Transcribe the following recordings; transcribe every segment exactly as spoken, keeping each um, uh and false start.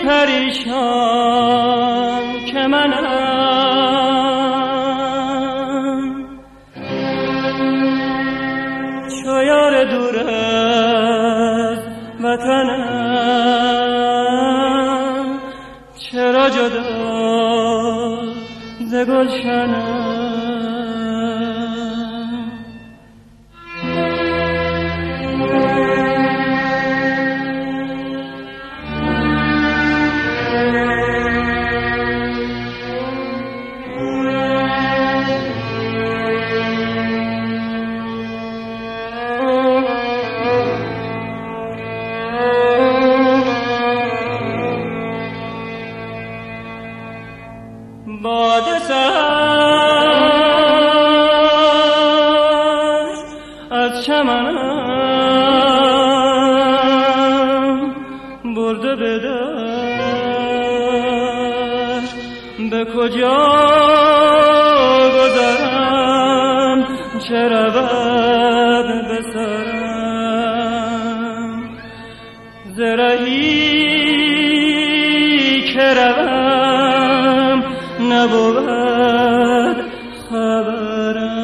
پریشان که منم، چو یار دور از وطنم، چرا جدا ز گلشنم. باد سرد از چمنم برده به در، به کجا گذرم چه رود به سرم، ز رهی که روم نبود خبرم.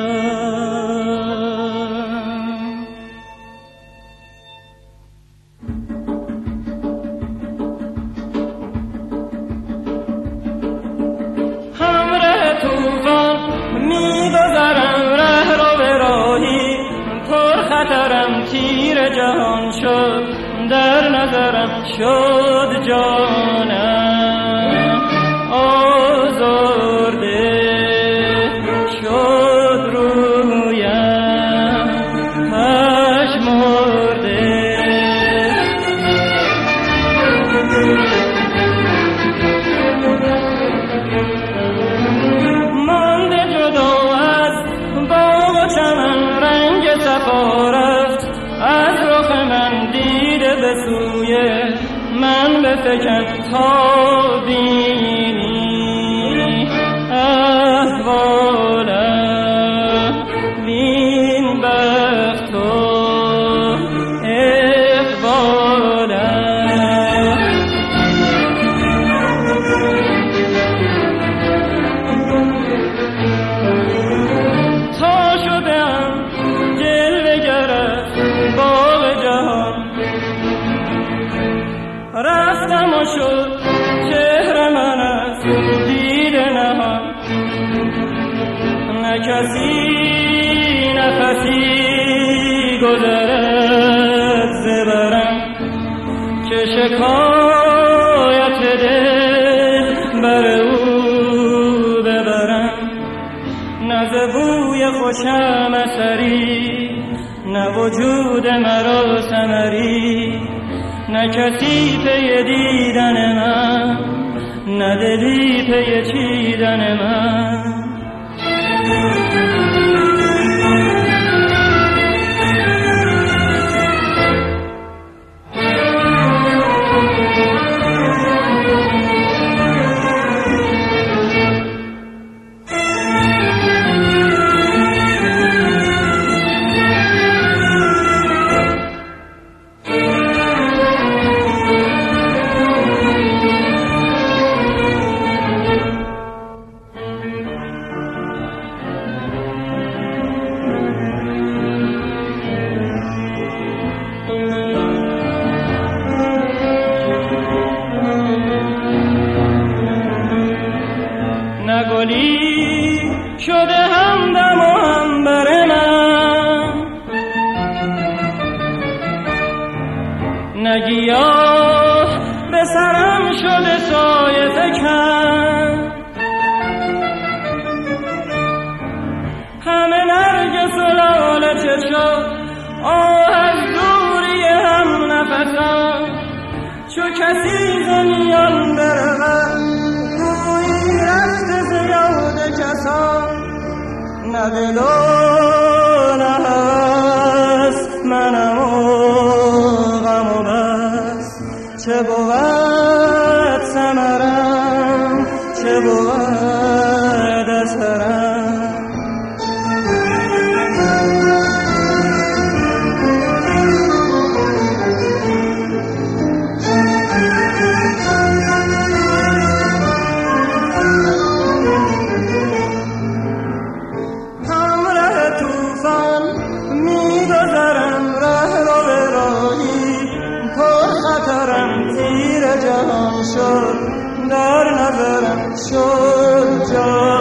همراه طوفان می‌گذرم ره رو به راهی، پر خطرم تیر جهان شد، در نظرم شد جانم آزرده، شد رویم پژمرده. مانده جدا از باغ و چمن، رنگ صفا رفت از رخ من، دیده به سوی من بفکن تا بینی احوالم، وین بخت و اقبالم. تا شدم جلوه گر از باغ جهان، رفتم و شد چهره من از دیده نهان، نه کسی نفسی گذرد ز برم، که شکایت دل بر او ببرم. نه ز بوی خوشم اثری، نه وجود مرا ثمری، نه کسی پی دیدن من، نه دلی پی چیدن من. گلی شده همدم و همبر من، نه گیاه به سرم شده سایه فکن، همه نرگس و لاله چشم آه از دوری هم نفسم، چو کسی زمیان برود گویی رفته ز یاد کسان، نه دل و نه هوس منم و غم و بس، چه بود ثمرم چه بود اثرم. جهان شد در نظرم شد جان